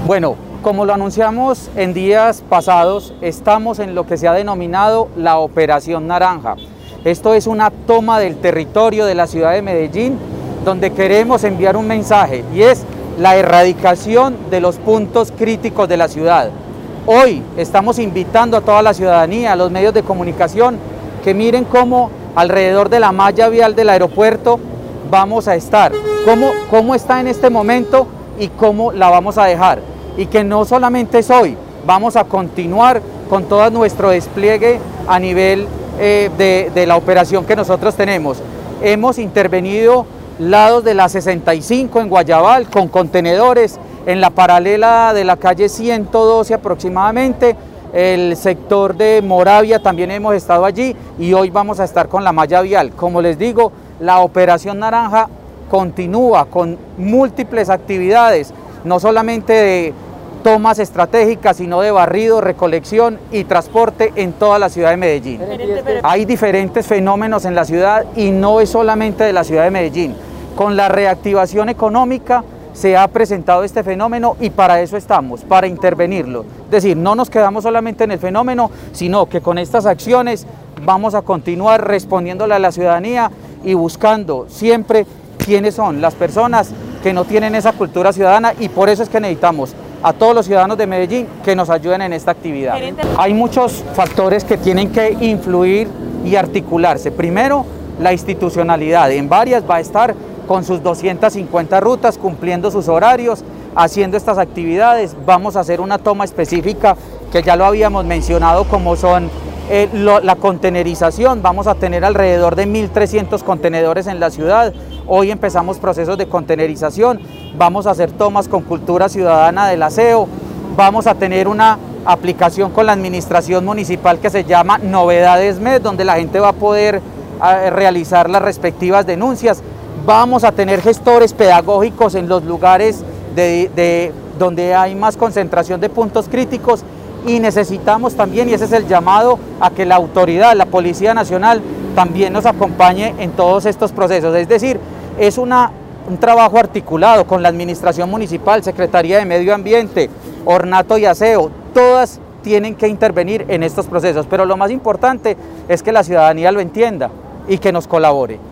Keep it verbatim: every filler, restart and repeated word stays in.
Bueno, como lo anunciamos en días pasados, estamos en lo que se ha denominado la Operación Naranja. Esto es una toma del territorio de la ciudad de Medellín, donde queremos enviar un mensaje, y es la erradicación de los puntos críticos de la ciudad. Hoy estamos invitando a toda la ciudadanía, a los medios de comunicación, que miren cómo alrededor de la malla vial del aeropuerto vamos a estar, cómo, cómo está en este momento y cómo la vamos a dejar. Y que no solamente es hoy, vamos a continuar con todo nuestro despliegue a nivel eh, de, de la operación que nosotros tenemos. Hemos intervenido lados de la sesenta y cinco en Guayabal con contenedores, en la paralela de la calle ciento doce aproximadamente, el sector de Moravia también hemos estado allí, y hoy vamos a estar con la malla vial. Como les digo, la Operación Naranja continúa con múltiples actividades, no solamente de tomas estratégicas, sino de barrido, recolección y transporte en toda la ciudad de Medellín. Hay diferentes fenómenos en la ciudad y no es solamente de la ciudad de Medellín. Con la reactivación económica se ha presentado este fenómeno y para eso estamos, para intervenirlo. Es decir, no nos quedamos solamente en el fenómeno, sino que con estas acciones vamos a continuar respondiéndole a la ciudadanía y buscando siempre quiénes son las personas que no tienen esa cultura ciudadana, y por eso es que necesitamos a todos los ciudadanos de Medellín que nos ayuden en esta actividad. Hay muchos factores que tienen que influir y articularse. Primero, la institucionalidad. En varias va a estar con sus doscientas cincuenta rutas, cumpliendo sus horarios, haciendo estas actividades. Vamos a hacer una toma específica que ya lo habíamos mencionado, como son eh, lo, la contenerización. Vamos a tener alrededor de mil trescientos contenedores en la ciudad. Hoy empezamos procesos de contenerización. Vamos a hacer tomas con cultura ciudadana del aseo. Vamos a tener una aplicación con la administración municipal que se llama Novedades M E D, donde la gente va a poder a, realizar las respectivas denuncias. Vamos a tener gestores pedagógicos en los lugares de, de, donde hay más concentración de puntos críticos, y necesitamos también, y ese es el llamado, a que la autoridad, la Policía Nacional, también nos acompañe en todos estos procesos. Es decir, es una, un trabajo articulado con la Administración Municipal, Secretaría de Medio Ambiente, Ornato y Aseo. Todas tienen que intervenir en estos procesos, pero lo más importante es que la ciudadanía lo entienda y que nos colabore.